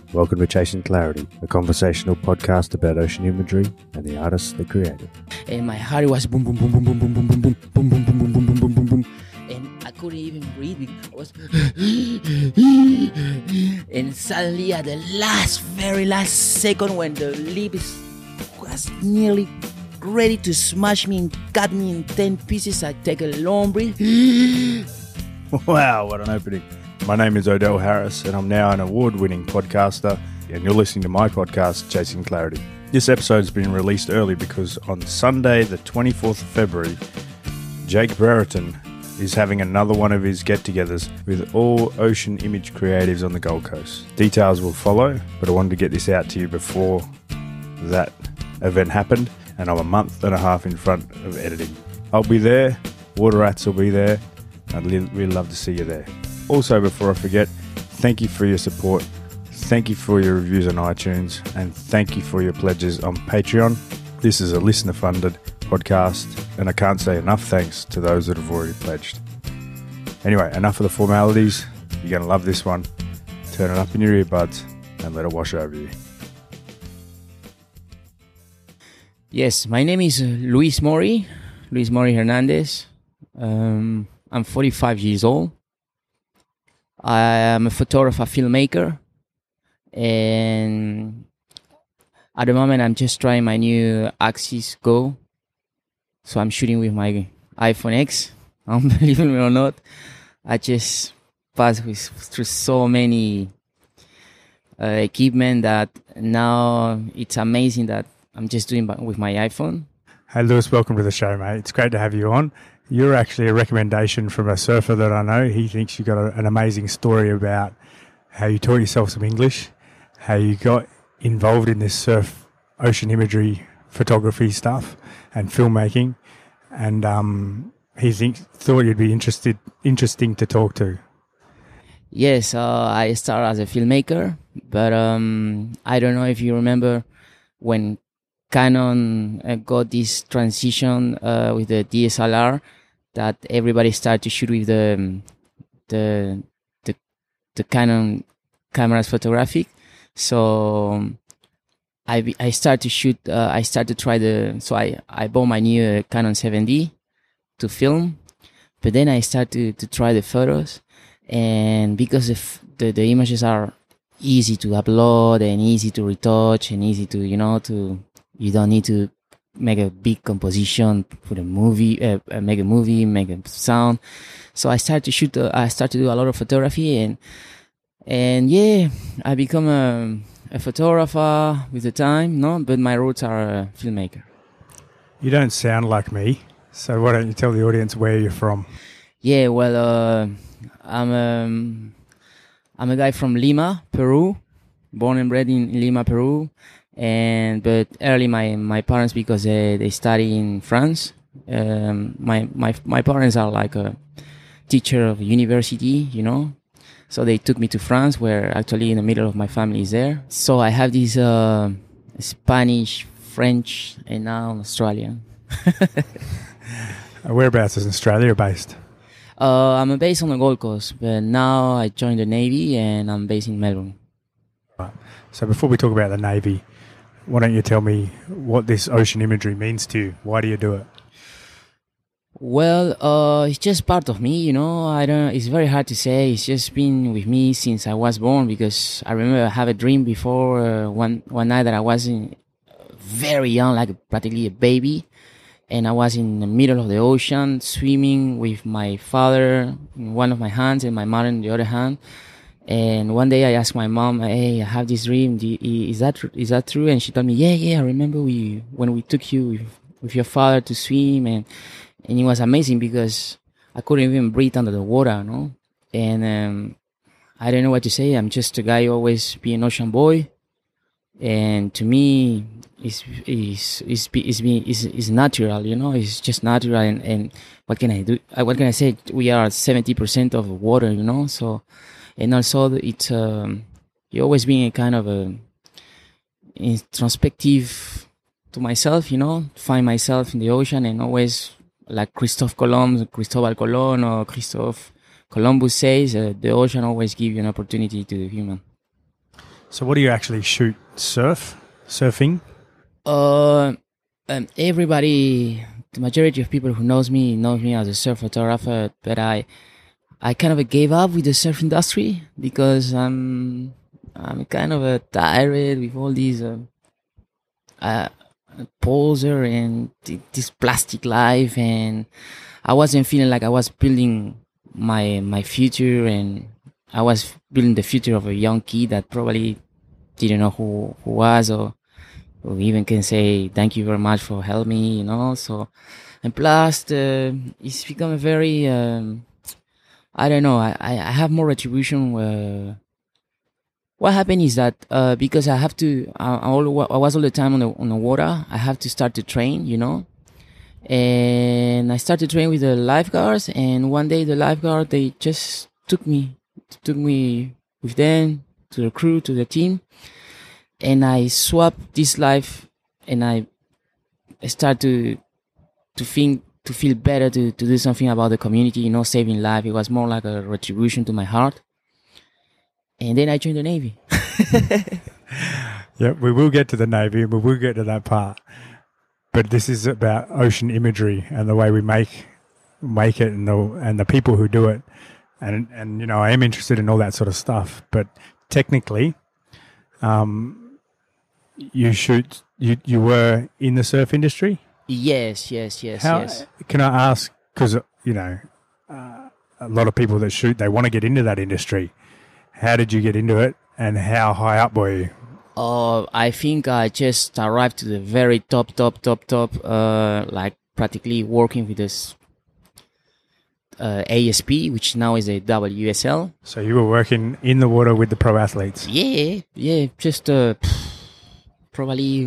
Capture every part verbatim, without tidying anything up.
Welcome to Chasing Clarity, a conversational podcast about ocean imagery and the artists that create it. And my heart was boom, boom, boom, boom, boom, boom, boom, boom, boom, boom, boom, boom, boom, boom, boom, boom, boom, boom, and I couldn't even breathe because I was. And suddenly, at the last, very last second, when the lip was nearly ready to smash me and cut me in ten pieces, I take a long breath. Wow, what an opening. My name is Odell Harris, and I'm now an award-winning podcaster, and you're listening to my podcast, Chasing Clarity. This episode has been released early because on Sunday, the twenty-fourth of February, Jake Brereton is having another one of his get-togethers with all ocean image creatives on the Gold Coast. Details will follow, but I wanted to get this out to you before that event happened, and I'm a month and a half in front of editing. I'll be there, Water Rats will be there, I'd really love to see you there. Also, before I forget, thank you for your support, thank you for your reviews on iTunes, and thank you for your pledges on Patreon. This is a listener-funded podcast, and I can't say enough thanks to those that have already pledged. Anyway, enough of the formalities. You're going to love this one. Turn it up in your earbuds and let it wash over you. Yes, my name is Luis Mori, Luis Mori Hernandez. Um, I'm forty-five years old. I am a photographer, filmmaker, and at the moment I'm just trying my new Axis Go. So I'm shooting with my iPhone X. Believe it or not, I just passed with, through so many uh, equipment that now it's amazing that I'm just doing with my iPhone. Hey Lewis, welcome to the show, mate. It's great to have you on. You're actually a recommendation from a surfer that I know. He thinks you've got a, an amazing story about how you taught yourself some English, how you got involved in this surf ocean imagery photography stuff and filmmaking, and um, he thinks, thought you'd be interested, interesting to talk to. Yes, uh, I started as a filmmaker, but um, I don't know if you remember when Canon uh, got this transition uh, with the D S L R, that everybody started to shoot with the um, the the the Canon cameras photographic. So um, I I started to shoot. Uh, I started to try the. So I, I bought my new uh, Canon seven D to film, but then I started to, to try the photos, and because if the the images are easy to upload and easy to retouch and easy to you know to you don't need to make a big composition for the movie, uh, make a movie, make a sound. So I started to shoot. Uh, I started to do a lot of photography, and and yeah, I become a, a photographer with the time. No, but my roots are a filmmaker. You don't sound like me, so why don't you tell the audience where you're from? Yeah, well, uh, I'm um, I'm a guy from Lima, Peru, born and bred in Lima, Peru. And but early my, my parents, because they, they study in France, um, my, my my parents are like a teacher of university, you know, so they took me to France, where actually in the middle of my family is there. So I have this uh, Spanish, French, and now Australian. Whereabouts is Australia based? Uh, I'm based on the Gold Coast, but now I joined the Navy and I'm based in Melbourne. Right. So before we talk about the Navy, why don't you tell me what this ocean imagery means to you? Why do you do it? Well, uh, it's just part of me, you know. I don't. It's very hard to say. It's just been with me since I was born. Because I remember I have a dream before uh, one one night that I was in, very young, like practically a baby, and I was in the middle of the ocean swimming with my father in one of my hands and my mother in the other hand. And one day I asked my mom, "Hey, I have this dream. Do you, is that is that true?" And she told me, "Yeah, yeah. I remember we when we took you with, with your father to swim, and and it was amazing because I couldn't even breathe under the water, no. And um, I don't know what to say. I'm just a guy always be an ocean boy, and to me, it's it's it's it's, it's, it's natural, you know. It's just natural, and, and what can I do? What can I say? We are seventy percent of water, you know. So. And also, it's um, you always being a kind of a introspective to myself, you know, find myself in the ocean, and always like Christophe Colomb, Cristobal Colon, or Christophe Columbus says, uh, the ocean always gives you an opportunity to the human. So what do you actually shoot? Surf? Surfing? Uh, um, everybody, the majority of people who knows me knows me as a surf photographer, but I, I kind of gave up with the surf industry because I'm, I'm kind of a tired with all these, uh, uh poser and th- this plastic life, and I wasn't feeling like I was building my my future, and I was building the future of a young kid that probably didn't know who who was, or or even can say thank you very much for helping me, you know. So, and plus, uh, it's become a very um, I don't know. I I have more retribution. Uh, what happened is that uh, because I have to, I, I, all, I was all the time on the on the water. I have to start to train, you know. And I started training with the lifeguards, and one day the lifeguard, they just took me, took me with them to the crew, to the team, and I swapped this life, and I started to, to think, to feel better, to, to do something about the community, you know, saving life. It was more like a retribution to my heart. And then I joined the Navy. Yeah, we will get to the Navy, we will get to that part. But this is about ocean imagery and the way we make make it, and the and the people who do it, and and you know I am interested in all that sort of stuff. But technically, um, you shoot you you were in the surf industry. Yes, yes, yes, How, yes. Can I ask? Because you know, uh, a lot of people that shoot, they want to get into that industry. How did you get into it, and how high up were you? Uh, I think I just arrived to the very top, top, top, top, uh, like practically working with this uh, A S P, which now is a W S L. So you were working in the water with the pro athletes? Yeah, yeah, just uh, probably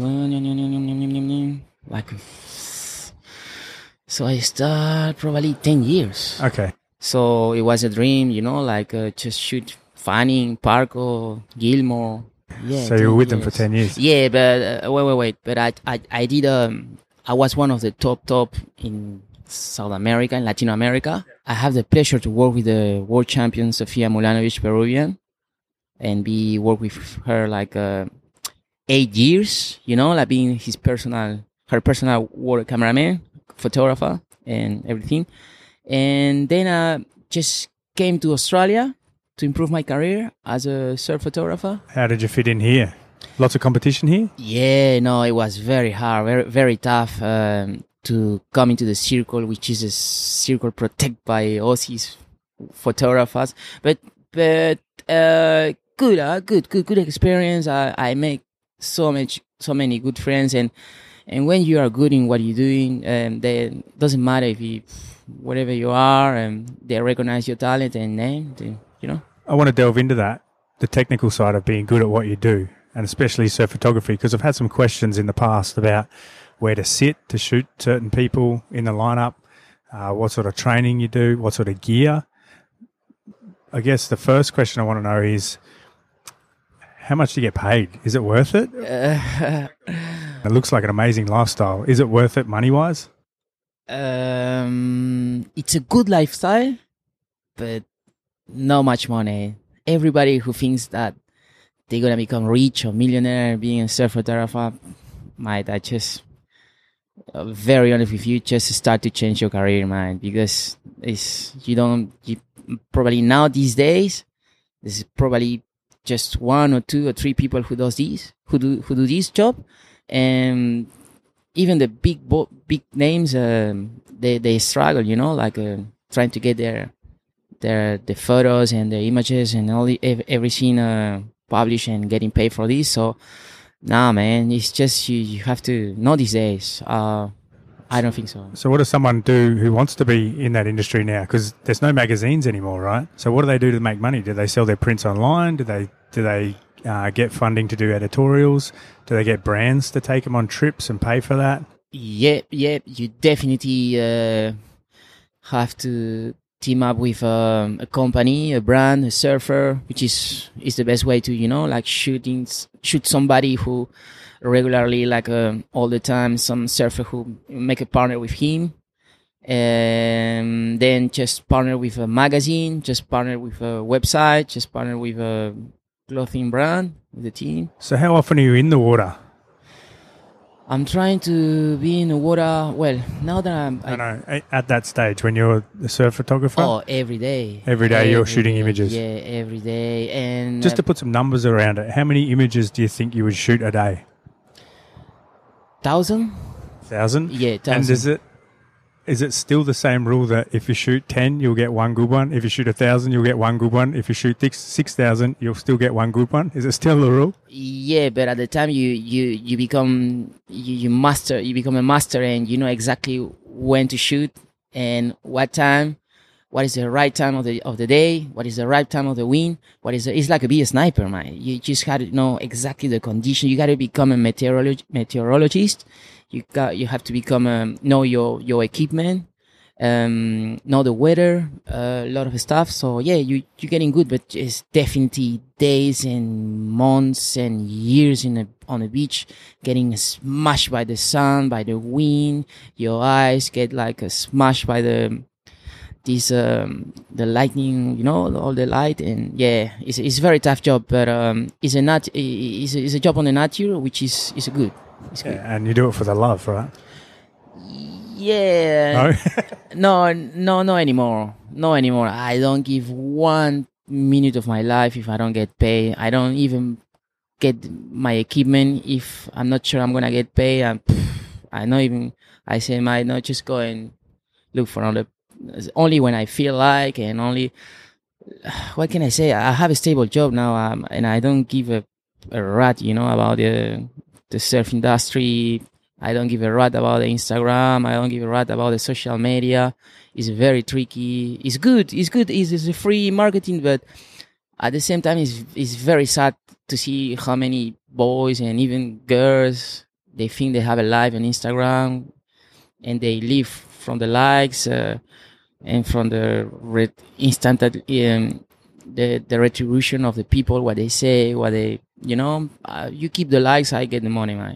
like, so I start probably ten years. Okay. So it was a dream, you know, like uh, just shoot Fanning, Parko, Gilmore. Yeah, so you were with years. them for ten years? Yeah, but uh, wait, wait, wait. But I, I, I did. Um, I was one of the top, top in South America, in Latin America. I have the pleasure to work with the world champion Sofia Mulanovic, Peruvian, and be work with her like uh, eight years. You know, like being his personal, her personal water cameraman, photographer, and everything. And then I just came to Australia to improve my career as a surf photographer. How did you fit in here? Lots of competition here? Yeah, no, it was very hard, very very tough um, to come into the circle, which is a circle protected by Aussies photographers. But but uh, good, uh, good, good, good experience. I I make so much, so many good friends, and and when you are good in what you're doing, um, then doesn't matter if you whatever you are, and um, they recognize your talent, and then they, you know. I want to delve into that, the technical side of being good at what you do, and especially surf photography, because I've had some questions in the past about where to sit to shoot certain people in the lineup, uh, what sort of training you do, what sort of gear. I guess the first question I want to know is, how much do you get paid? Is it worth it? Uh, It looks like an amazing lifestyle. Is it worth it money-wise? Um, it's a good lifestyle, but not much money. Everybody who thinks that they're gonna become rich or millionaire being a surf photographer, might I just uh, very honest with you, just start to change your career, man, because it's you don't you, probably now these days there's probably just one or two or three people who does this who do who do this job, and even the big bo- big names um, they they struggle, you know, like uh, trying to get their their the photos and the images and all the, everything uh, published and getting paid for this. So nah, man, it's just you, you have to not these days. Uh, I don't think so. So what does someone do who wants to be in that industry now? Because there's no magazines anymore, right? So what do they do to make money? Do they sell their prints online? Do they do they uh, get funding to do editorials? Do they get brands to take them on trips and pay for that? Yep, yep. You definitely uh, have to team up with um, a company, a brand, a surfer, which is is the best way to, you know, like shooting shoot somebody who regularly, like um, all the time, some surfer who make a partner with him, and then just partner with a magazine, just partner with a website, just partner with a clothing brand with the team. So how often are you in the water? I'm trying to be in the water. Well, now that I'm, I know, at that stage when you're a surf photographer? Oh, every day. Every day every you're shooting day. images? Yeah, every day. And Just uh, to put some numbers around it, how many images do you think you would shoot a day? thousand? Thousand? Yeah, thousand. And is it is it still the same rule that if you shoot ten, you'll get one good one? If you shoot a thousand, you'll get one good one. If you shoot six thousand, you'll still get one good one. Is it still the rule? Yeah, but at the time you you you become you, you master you become a master, and you know exactly when to shoot and what time, what is the right time of the of the day, what is the right time of the wind, what is the, it's like to be a sniper, man. You just got to know exactly the condition. You got to become a meteorolog- meteorologist. You got you have to become a, know your your equipment, um, know the weather, uh, a lot of stuff. So yeah, you you're getting good, but it's definitely days and months and years in a, on the beach, getting smashed by the sun, by the wind. Your eyes get like uh, smashed by the this um, the lightning, you know, all the light, and yeah, it's it's a very tough job, but um, it's a nat it's a, it's a job on the nature, which is is good. It's good. Yeah, and you do it for the love, right? Yeah. No? no, no, no anymore. No anymore. I don't give one minute of my life if I don't get paid. I don't even get my equipment if I'm not sure I'm gonna get paid. And I not even. I say, might not just go and look for another. Only when I feel like, and only. What can I say? I have a stable job now, um, and I don't give a, a rat, you know, about the the surf industry. I don't give a rat about the Instagram. I don't give a rat about the social media. It's very tricky. It's good. It's good. It's, it's a free marketing, but at the same time, it's it's very sad to see how many boys and even girls, they think they have a life on Instagram, and they live from the likes uh, and from the re- instant um, the the retribution of the people, what they say, what they, you know, uh, you keep the likes, I get the money, man.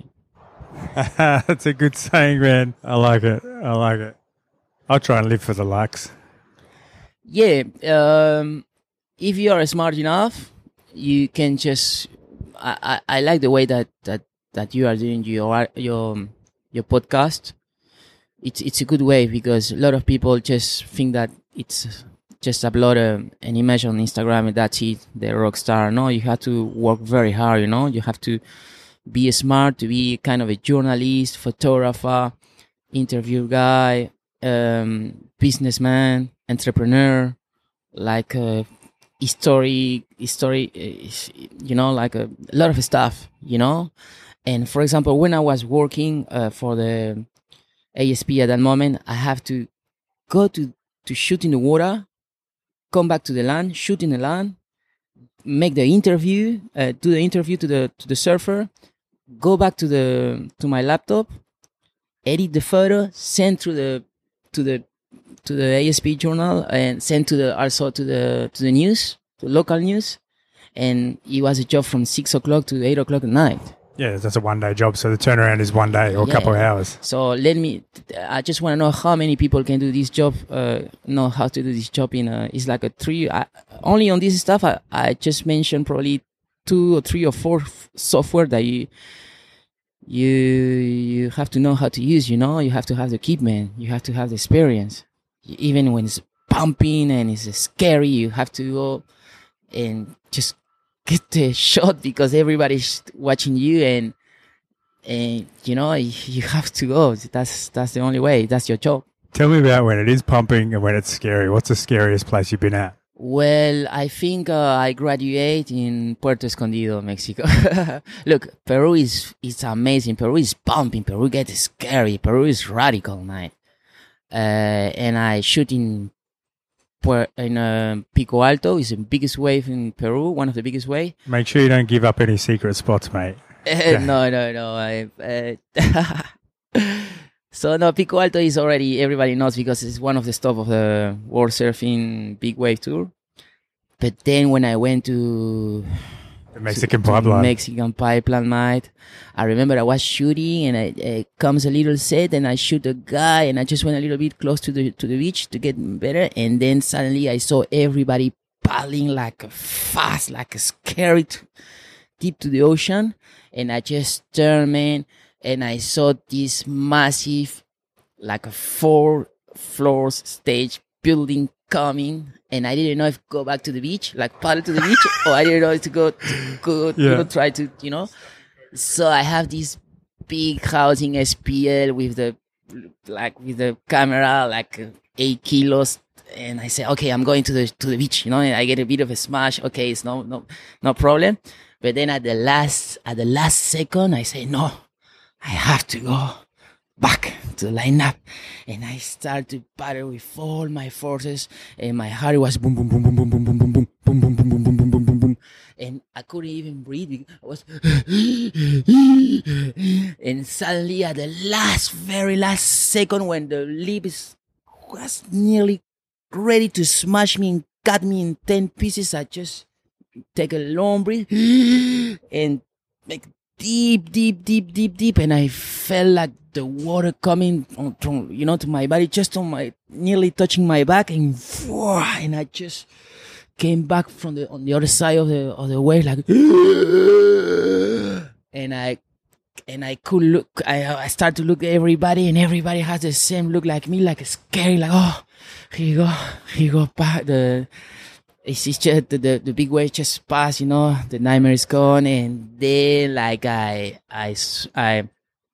That's a good saying, man. I like it. I like it. I'll try and live for the likes. Yeah, um, if you are smart enough, you can just. I, I, I like the way that, that, that you are doing your your your podcast. It's it's a good way, because a lot of people just think that it's just upload a, an image on Instagram and that's it, the rock star. No, you have to work very hard. You know, you have to be smart, to be kind of a journalist, photographer, interview guy, um, businessman, entrepreneur, like a history, history, you know, like a, a lot of stuff, you know. And for example, when I was working uh, for the A S P at that moment, I have to go to, to shoot in the water, come back to the land, shoot in the land, make the interview, uh, do the interview to the to the surfer, go back to the to my laptop, edit the photo, send to the to the to the A S P journal, and send to the also to the to the news, to local news, and it was a job from six o'clock to eight o'clock at night. Yeah, that's a one-day job, so the turnaround is one day or a Yeah. couple of hours. So let me. I just want to know how many people can do this job. Uh, know how to do this job in a. It's like a three. I, only on this stuff, I, I just mentioned probably two or three or four f- software that you you you have to know how to use. You know, you have to have the equipment. You have to have the experience. Even when it's pumping and it's scary, you have to go and just get the shot, because everybody's watching you, and and you know you have to go. That's that's the only way. That's your job. Tell me about when it is pumping and when it's scary. What's the scariest place you've been at? Well, I think uh, I graduate in Puerto Escondido, Mexico. Look, Peru is is amazing. Peru is pumping. Peru gets scary. Peru is radical, man. Uh, and I shoot in Puer- in uh, Pico Alto. It's the biggest wave in Peru, one of the biggest wave. Make sure you don't give up any secret spots, mate. no, no, no. I, uh, so no, Pico Alto is already, everybody knows, because it's one of the stop of the World Surfing Big Wave Tour. But then when I went to The Mexican to, to pipeline. Mexican pipeline, mate, I remember I was shooting, and I, uh, comes a little set, and I shoot a guy, and I just went a little bit close to the to the beach to get better, and then suddenly I saw everybody paddling like fast, like scary, to, deep to the ocean. And I just turned, man, and I saw this massive, like a four floors stage building coming, and I didn't know if to go back to the beach, like paddle to the beach, or I didn't know if to go, to go, yeah. you know, try to, you know. So I have this big housing S P L with the, like with the camera, like eight kilos. And I say, okay, I'm going to the to the beach, you know, and I get a bit of a smash. Okay, it's no no no problem. But then at the last at the last second, I say, no, I have to go back to the lineup, and I start to paddle with all my forces, and my heart was boom boom boom boom boom boom boom boom boom boom boom boom boom boom boom boom boom boom, and I couldn't even breathe. I was, and suddenly at the last, very last second, when the lip is was nearly ready to smash me and cut me in ten pieces, I just take a long breath and make deep, deep, deep, deep, deep, and I felt like the water coming on, from, you know, to my body, just on my, nearly touching my back, and and I just came back from the on the other side of the of the wave, like, and I and I could look, I I start to look at everybody, and everybody has the same look like me, like scary, like, oh, here you go, here you go, back the. It's just the, the the big wave just passed, you know. The nightmare is gone, and then like I I I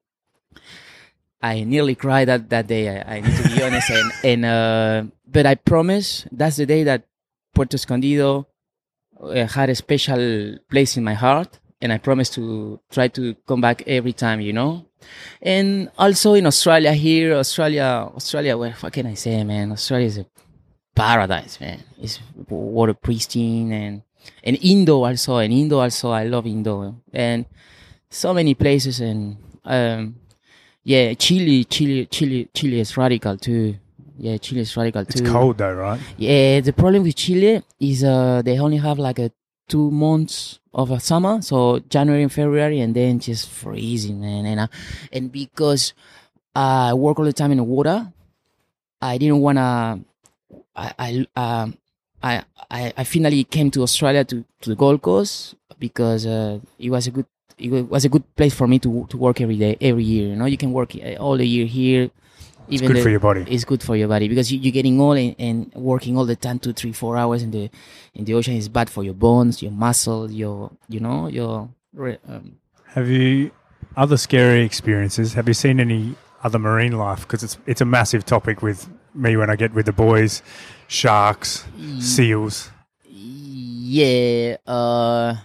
I nearly cried that, that day. I, I need to be honest, and and uh, but I promise that's the day that Puerto Escondido uh, had a special place in my heart, and I promise to try to come back every time, you know. And also in Australia here, Australia, Australia. Well, what can I say, man? Australia is a paradise, man. It's water pristine, and and Indo also, and Indo also. I love Indo, and so many places, and um, yeah, Chile, Chile, Chile, Chile is radical too. Yeah, Chile is radical too. It's cold though, right? Yeah, the problem with Chile is uh they only have like a two months of a summer, so January and February, and then just freezing, man. And uh, and because I work all the time in the water, I didn't wanna. I I, um, I I I finally came to Australia to, to the Gold Coast because uh, it was a good it was a good place for me to to work every day every year. You know, you can work all the year here. Even it's good the, for your body. It's good for your body because you, you're getting old, and, and working all the time, two, three, four hours in the in the ocean is bad for your bones, your muscle, your you know your. Um, Have you other scary experiences? Have you seen any other marine life? Because it's it's a massive topic with me when I get with the boys. Sharks, seals. Yeah. Uh,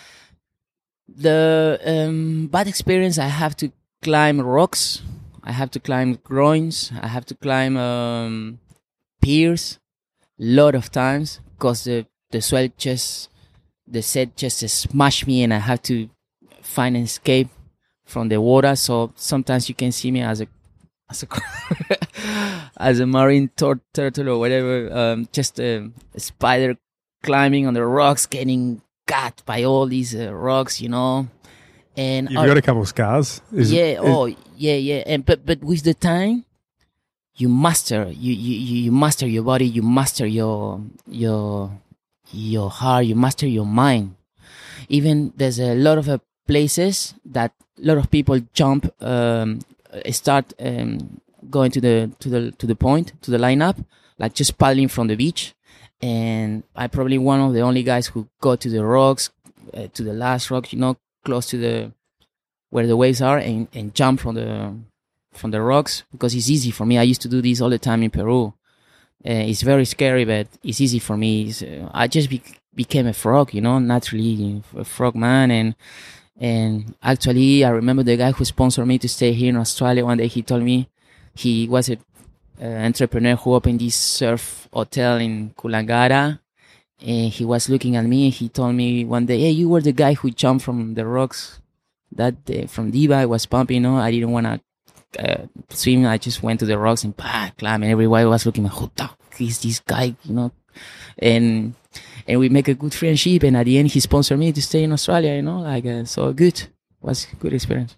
the um, bad experience, I have to climb rocks. I have to climb groins. I have to climb um, piers a lot of times because the, the swell just, the set just smash me, and I have to find an escape from the water. So sometimes you can see me as a as a as a marine tur- turtle or whatever, um, just a, a spider climbing on the rocks, getting cut by all these uh, rocks, you know. And you've uh, got a couple of scars. Is, yeah. is, oh, yeah, yeah. And but but with the time, you master you you you master your body. You master your your your heart. You master your mind. Even there's a lot of uh, places that a lot of people jump. Um, start um, going to the to the to the point to the lineup, like just paddling from the beach, and I probably one of the only guys who go to the rocks, uh, to the last rock, you know, close to the where the waves are, and, and jump from the from the rocks because it's easy for me. I used to do this all the time in Peru. Uh, it's very scary, but it's easy for me. Uh, I just be- became a frog, you know, naturally a frog man, and. And actually, I remember the guy who sponsored me to stay here in Australia. One day he told me he was an uh, entrepreneur who opened this surf hotel in Coolangatta. And he was looking at me, and he told me one day, hey, you were the guy who jumped from the rocks that day from Diva. I was pumping, you know. I didn't want to uh, swim. I just went to the rocks and bah, climb. And everybody was looking, who the fuck is this guy, you know? And... And we make a good friendship, and at the end, he sponsored me to stay in Australia, you know, like, uh, so good. It was a good experience.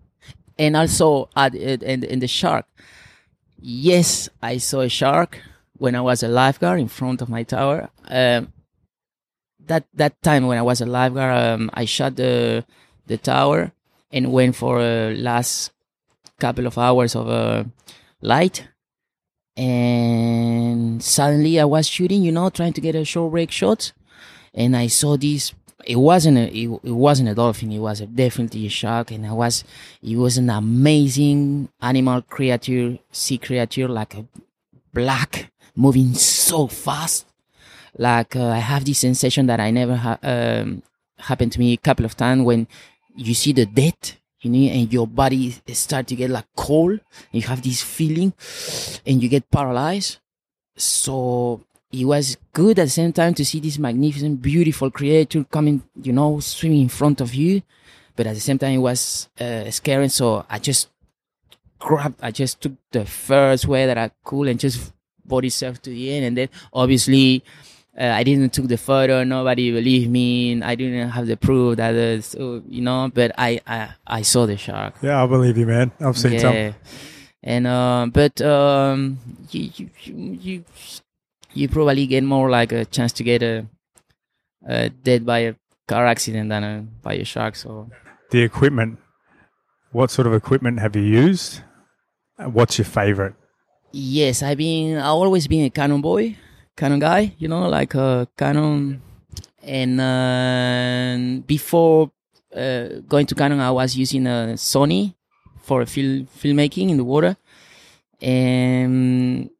And also, at, in, in the shark, yes, I saw a shark, when I was a lifeguard in front of my tower. Um, that that time when I was a lifeguard, um, I shut the the tower and went for a last couple of hours of uh, light. And suddenly I was shooting, you know, trying to get a short break shot, and I saw this. It wasn't a, it, it wasn't a dolphin. It was a, definitely a shark, and I was. It was an amazing animal creature, sea creature, like a black, moving so fast. Like uh, I have this sensation that I never ha- um, happened to me a couple of times when you see the dead. You know, and your body start to get like cold. You have this feeling, and you get paralyzed. So it was good at the same time to see this magnificent, beautiful creature coming, you know, swimming in front of you. But at the same time, it was uh, scary. So I just grabbed, I just took the first way that I could and just body surfed to the end. And then obviously, Uh, I didn't took the photo. Nobody believed me. I didn't have the proof that, uh, so, you know. But I, I, I saw the shark. Yeah, I believe you, man. I've seen yeah. some. And uh, but um, you, you, you, you probably get more like a chance to get a, a dead by a car accident than a, by a shark. So the equipment. What sort of equipment have you used? What's your favorite? Yes, I've been. I've always been a Canon boy. Canon guy, you know, like a Canon. And uh, before uh, going to Canon, I was using a Sony for film filmmaking in the water. And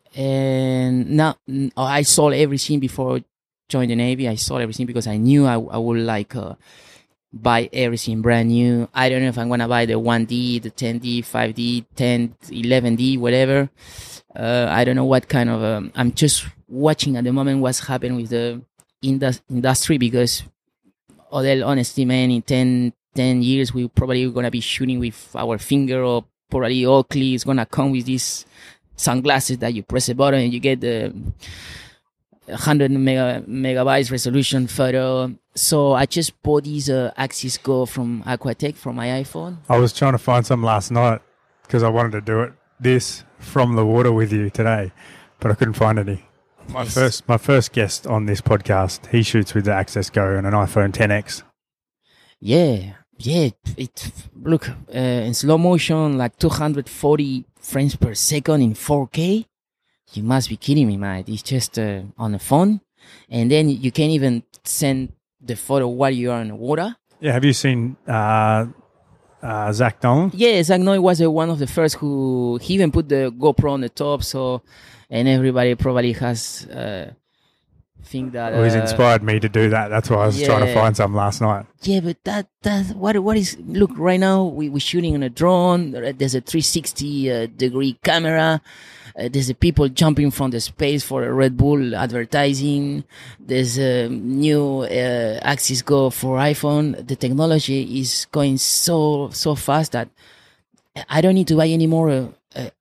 and now I sold everything before joining the Navy. I sold everything because I knew I, I would like uh, buy everything brand new. I don't know if I'm gonna buy the one D, the ten D, five D, ten, eleven D, whatever. Uh, I don't know what kind of. Um, I'm just watching at the moment what's happening with the indus- industry because, Odell, honestly, man, in ten, ten years, we probably going to be shooting with our finger, or probably Oakley is going to come with these sunglasses that you press a button and you get the one hundred mega, megabytes resolution photo. So I just bought these uh, Axis Go from Aquatech from my iPhone. I was trying to find some last night because I wanted to do it. This from the water with you today, but I couldn't find any. My yes. first, my first guest on this podcast, he shoots with the Axis Go and an iPhone ten X. Yeah, yeah. It look uh, in slow motion, like two hundred forty frames per second in four K. You must be kidding me, man! It's just uh, on the phone, and then you can't even send the photo while you are in the water. Yeah, have you seen? Uh, Uh, Zach Nolan? Yeah, Zach Nolan was uh, one of the first who he even put the GoPro on the top. So, and everybody probably has uh, think that. Well, he's uh, inspired me to do that. That's why I was yeah. trying to find some last night. Yeah, but that that what what is look right now? We we're shooting on a drone. There's a three sixty uh, degree camera. Uh, there's a people jumping from the space for a Red Bull advertising. There's a new uh, Axis Go for iPhone. The technology is going so so fast that I don't need to buy any more uh, uh,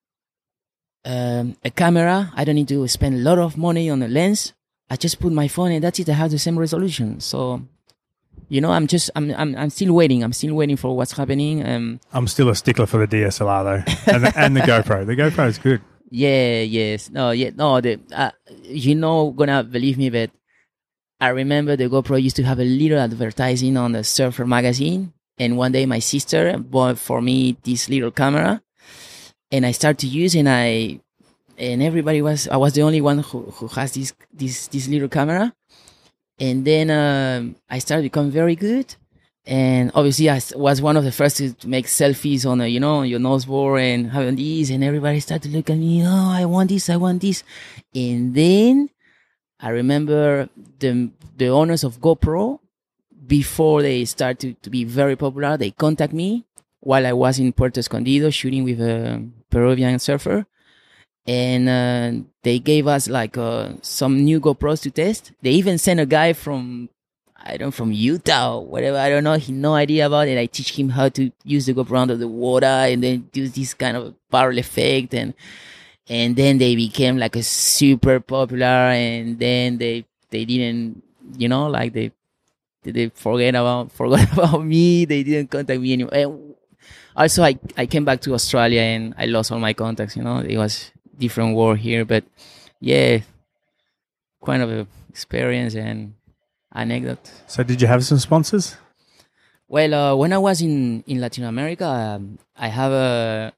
um, a camera. I don't need to spend a lot of money on a lens. I just put my phone and that's it. I have the same resolution. So, you know, I'm just I'm I'm I'm still waiting. I'm still waiting for what's happening. Um, I'm still a stickler for the D S L R though, and the, and the GoPro. The GoPro is good. Yeah, yes. No, yeah, no, the, uh, you know, gonna believe me, but I remember the GoPro used to have a little advertising on the Surfer magazine. And one day my sister bought for me this little camera and I started to use it and I, and everybody was, I was the only one who, who has this, this, this little camera. And then, um, I started to become very good. And obviously, I was one of the first to make selfies on, a, you know, your noseboard and having these. And everybody started to look at me. Oh, I want this. I want this. And then I remember the the owners of GoPro, before they started to be very popular, they contact me while I was in Puerto Escondido shooting with a Peruvian surfer. And uh, they gave us like uh, some new GoPros to test. They even sent a guy from I don't know, from Utah or whatever. I don't know. He had no idea about it. I teach him how to use the GoPro under the water and then do this kind of barrel effect. And, and then they became like a super popular and then they, they didn't, you know, like they, they forget about, forgot about me. They didn't contact me anymore. And also, I, I came back to Australia and I lost all my contacts, you know, it was different world here, but yeah, kind of a experience and anecdote. So did you have some sponsors? Well, uh, when I was in, in Latin America, um, I have a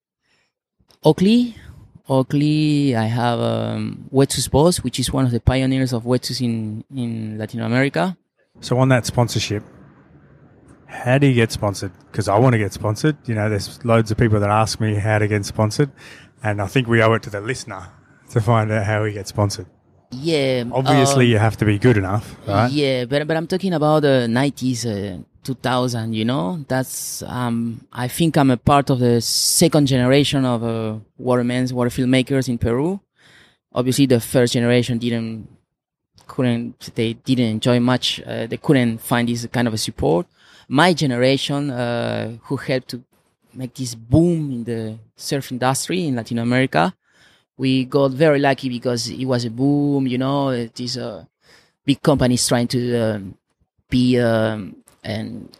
Oakley. Oakley, I have um, Wetsus Boss, which is one of the pioneers of Wetsus in, in Latin America. So on that sponsorship, how do you get sponsored? Because I want to get sponsored. You know, there's loads of people that ask me how to get sponsored, and I think we owe it to the listener to find out how we get sponsored. Yeah. Obviously, um, you have to be good enough, right? Yeah, but but I'm talking about the nineties, uh, two thousand. You know, that's um. I think I'm a part of the second generation of uh, watermen, water filmmakers in Peru. Obviously, the first generation didn't couldn't they didn't enjoy much. Uh, they couldn't find this kind of a support. My generation, uh, who helped to make this boom in the surf industry in Latin America, we got very lucky because it was a boom. You know, these uh, big companies trying to um, be um, and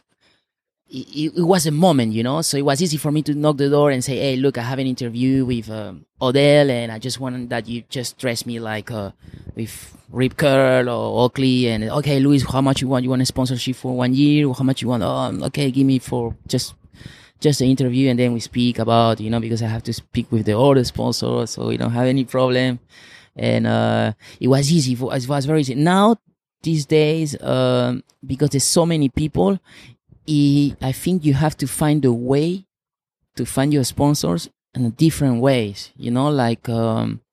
it, it was a moment, you know. So it was easy for me to knock the door and say, "Hey, look, I have an interview with um, Odell, and I just want that you just dress me like uh, with Rip Curl or Oakley, and okay, Luis, how much you want? You want a sponsorship for one year? Or how much you want? Oh, okay, give me for just." Just the interview, and then we speak about, you know, because I have to speak with the other sponsor, so we don't have any problem. And uh, it was easy. For, it was very easy. Now, these days, um, because there's so many people, it, I think you have to find a way to find your sponsors in different ways. You know, like um,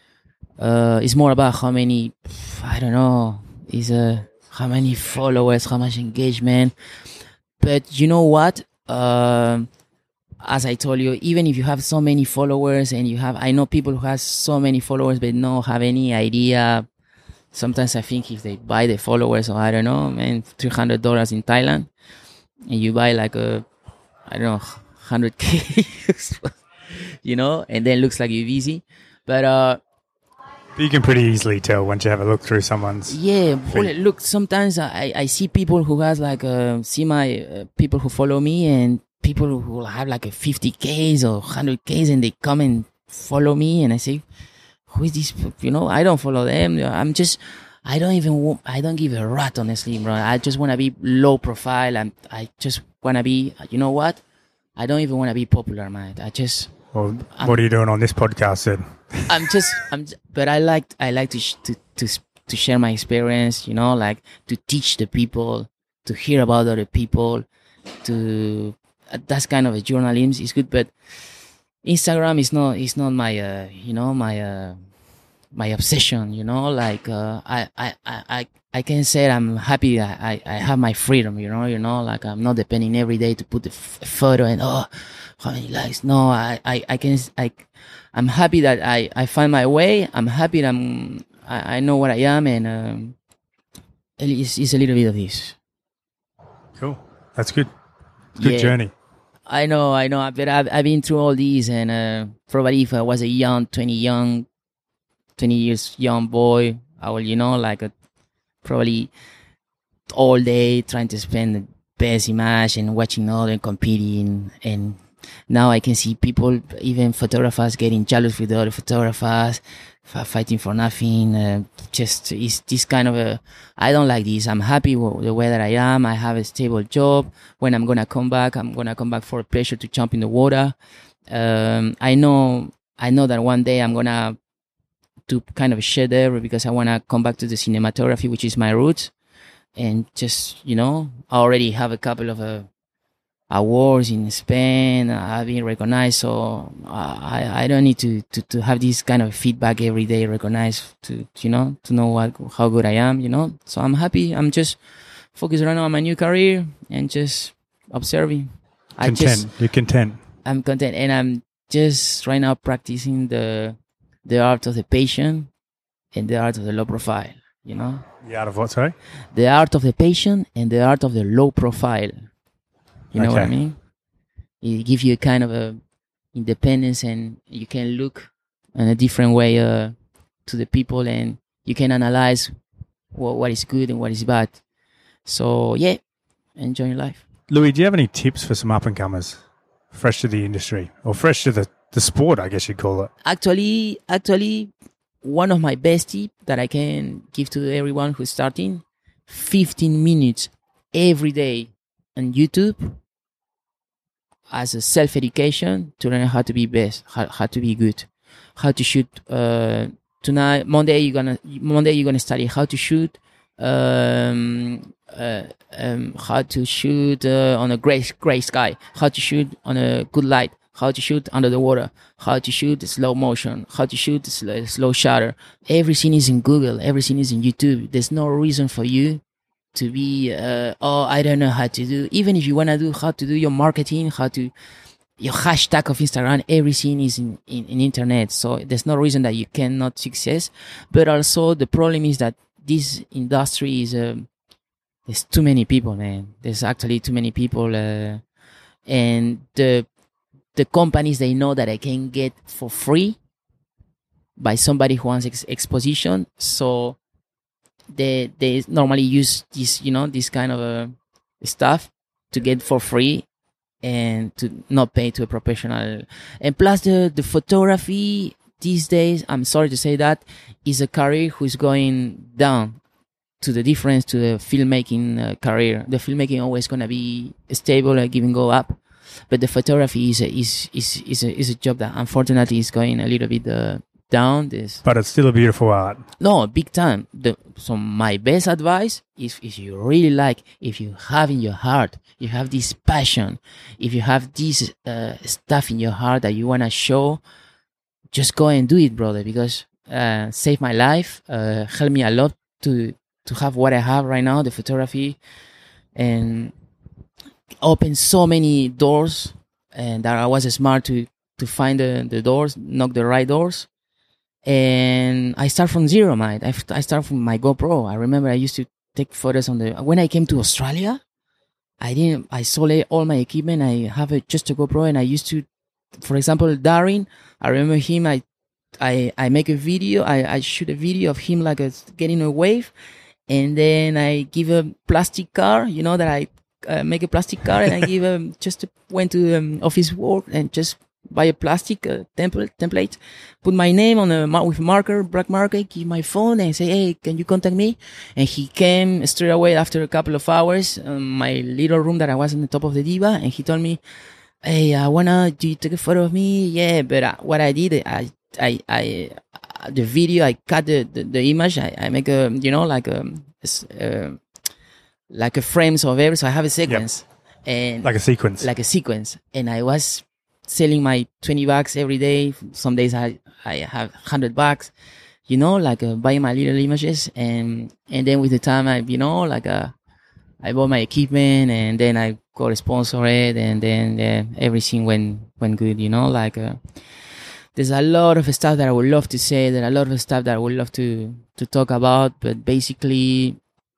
uh, it's more about how many, I don't know, is uh, how many followers, how much engagement. But you know what? Um, as I told you, even if you have so many followers and you have, I know people who have so many followers but don't have any idea. Sometimes I think if they buy the followers, or I don't know, man, three hundred dollars in Thailand, and you buy like a, I don't know, one hundred K, you know, and then it looks like you're busy. But, uh, you can pretty easily tell once you have a look through someone's. Yeah, feed. look, sometimes I, I see people who has like, uh, see my, uh, people who follow me, and people who have like a fifty Ks or one hundred Ks, and they come and follow me, and I say, who is this? You know, I don't follow them. I'm just, I don't even, I don't give a rat, honestly, bro. I just want to be low profile, and I just want to be, you know what? I don't even want to be popular, man. I just. Well, I'm, what are you doing on this podcast then? I'm just, I'm, but I like, I like to, sh- to, to, to share my experience, you know, like to teach the people, to hear about other people, to, uh, that's kind of a journalism. It's good, but Instagram is not, it's not my, uh, you know, my, uh, my obsession, you know, like, uh, I, I, I, I can say I'm happy that I, I have my freedom, you know, you know, like I'm not depending every day to put a, f- a photo and, oh, how many likes? No, I, I, I can, I, I'm happy that I, I find my way. I'm happy that I'm, I, I know what I am, and, um, it's, it's a little bit of this. Cool. That's good. Good Yeah. journey. I know, I know, but I've, I've been through all these, and, uh, probably if I was a young, twenty young, twenty years young boy, I will, you know, like a, probably all day trying to spend the best image and watching other competing. And now I can see people, even photographers, getting jealous with the other photographers, f- fighting for nothing. Uh, just it's this kind of a, I don't like this. I'm happy with the way that I am. I have a stable job. When I'm gonna come back, I'm gonna come back for a pleasure to jump in the water. Um, I know, I know that one day I'm gonna to kind of shed there, because I want to come back to the cinematography, which is my roots. And just, you know, I already have a couple of uh, awards in Spain. I've been recognized, so I, I don't need to, to, to have this kind of feedback every day, recognized to, you know, to know what, how good I am, you know. So I'm happy. I'm just focused right now on my new career and just observing. I Content. just, You're content. I'm content, and I'm just right now practicing the the art of the patient and the art of the low profile, you know? The art of what, sorry? The art of the patient and the art of the low profile. You know Okay. what I mean? It gives you a kind of a independence, and you can look in a different way uh, to the people, and you can analyze what, what is good and what is bad. So, yeah, enjoy your life. Louis, do you have any tips for some up-and-comers fresh to the industry, or fresh to the, the sport, I guess you'd call it? Actually, actually, one of my best tips that I can give to everyone who's starting, fifteen minutes every day on YouTube as a self-education to learn how to be best, how, how to be good, how to shoot. Uh, tonight, Monday, you're gonna Monday you're gonna study how to shoot, um, uh, um, how to shoot uh, on a gray gray sky, how to shoot on a good light, how to shoot under the water, how to shoot slow motion, how to shoot slow, slow shutter. Everything is in Google. Everything is in YouTube. There's no reason for you to be, uh, oh, I don't know how to do. Even if you want to do how to do your marketing, how to, your hashtag of Instagram, everything is in, in, in internet. So there's no reason that you cannot success. But also the problem is that this industry is, um, there's too many people, man. There's actually too many people. Uh, and the, the companies, they know that I can get for free by somebody who wants ex- exposition. So, They they normally use this, you know, this kind of uh, stuff to get for free and to not pay to a professional. And plus the, the photography these days, I'm sorry to say that, is a career who's going down to the difference to the filmmaking uh, career. The filmmaking always going to be stable and give and go up. But the photography is a, is, is, is a, is a job that unfortunately is going a little bit uh, down. This, but it's still a beautiful art. No, big time. The, so my best advice is if you really like, if you have in your heart, you have this passion, if you have this uh, stuff in your heart that you want to show, just go and do it, brother, because uh, saved my life, uh, helped me a lot to to have what I have right now, the photography, and opened so many doors, and that I was smart to to find the, the doors, knock the right doors. And I start from zero, man. I, I start from my GoPro. I remember I used to take photos on the, when I came to Australia, I didn't, I sold all my equipment. I have a, just a GoPro, and I used to, for example, Darren, I remember him, I, I, I make a video, I, I shoot a video of him like a, getting a wave, and then I give a plastic car, you know, that I uh, make a plastic car, and I give a, just went to um, office work and just buy a plastic uh, template, template, put my name on a with marker, black marker, give my phone and say, hey, can you contact me? And he came straight away after a couple of hours, um, my little room that I was on the top of the Diva, and he told me, hey, I wanna, do you take a photo of me? Yeah, but uh, what I did, I, I, I, uh, the video, I cut the, the, the image, I, I make a, you know, like a, uh, like a frames of everything, so I have a sequence. Yep. And like a sequence. Like a sequence. And I was selling my twenty bucks every day. Some days I, I have one hundred bucks, you know, like uh, buying my little images. And, and then with the time I, you know, like, uh, I bought my equipment, and then I got sponsored, and then uh, everything went, went good, you know, like, uh, there's a lot of stuff that I would love to say. There are a lot of stuff that I would love to, to talk about, but basically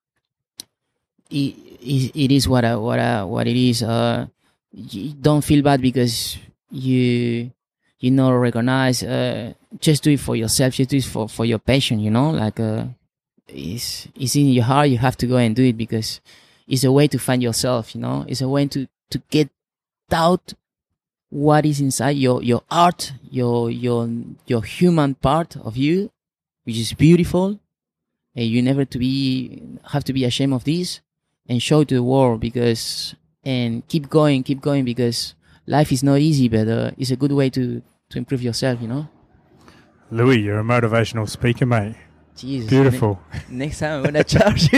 it, it, it is what, I, what, I, what it is. Uh, you don't feel bad because you you not recognize, uh just do it for yourself, just do it for for your passion, you know, like uh it's it's in your heart. You have to go and do it because it's a way to find yourself, you know, it's a way to to get out what is inside your your art, your your your human part of you, which is beautiful, and you never to be have to be ashamed of this, and show to the world, because and keep going keep going because life is not easy, but uh, it's a good way to, to improve yourself, you know? Louis, you're a motivational speaker, mate. Jesus. Beautiful. Ne- next time I'm going to charge you.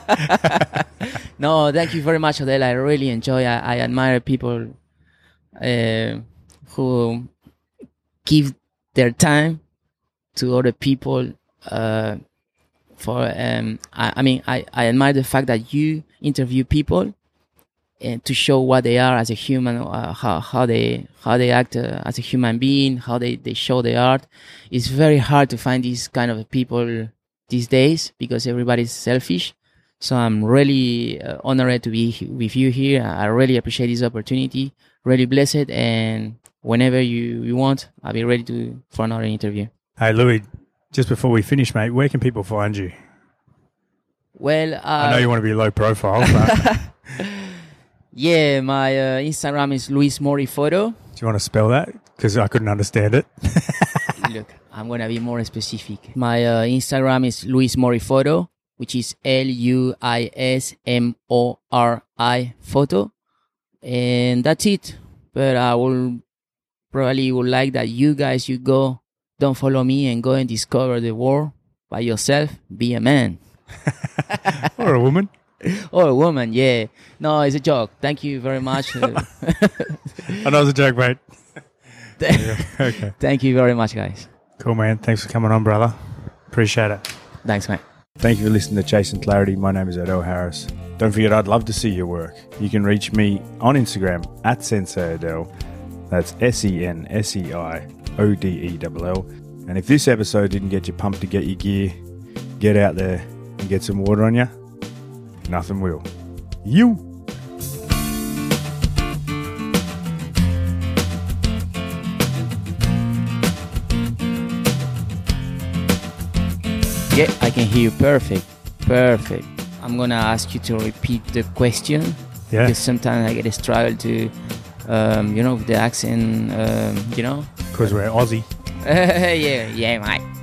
No, thank you very much, Odell. I really enjoy, I, I admire people uh, who give their time to other people. Uh, for um, I, I mean, I, I admire the fact that you interview people and to show what they are as a human, uh, how how they how they act uh, as a human being, how they, they show their art. It's very hard to find these kind of people these days because everybody's selfish. So I'm really uh, honored to be with you here. I really appreciate this opportunity. Really blessed, and whenever you, you want, I'll be ready to for another interview. Hey Louis, just before we finish, mate, where can people find you? Well, uh, I know you want to be low profile, but yeah, my uh, Instagram is Luis Mori Photo. Do you want to spell that? Because I couldn't understand it. Look, I'm gonna be more specific. My uh, Instagram is Luis Mori Photo, which is L U I S M O R I Photo, and that's it. But I will probably would like that you guys you go, don't follow me and go and discover the world by yourself. Be a man. Or a woman. Or a woman, yeah. No, it's a joke. Thank you very much. I know it's a joke, mate. Okay. Thank you very much, guys. Cool, man. Thanks for coming on, brother. Appreciate it. Thanks, mate. Thank you for listening to Chasing Clarity. My name is Odell Harris. Don't forget, I'd love to see your work. You can reach me on Instagram at Sensei Odell. That's S E N S E I O D E L L. And if this episode didn't get you pumped to get your gear, get out there and get some water on you, nothing will. You! Yeah, I can hear you perfect. Perfect. I'm going to ask you to repeat the question. Yeah. Because sometimes I get a struggle to, um, you know, with the accent, um, you know. Because we're Aussie. yeah, yeah, mate.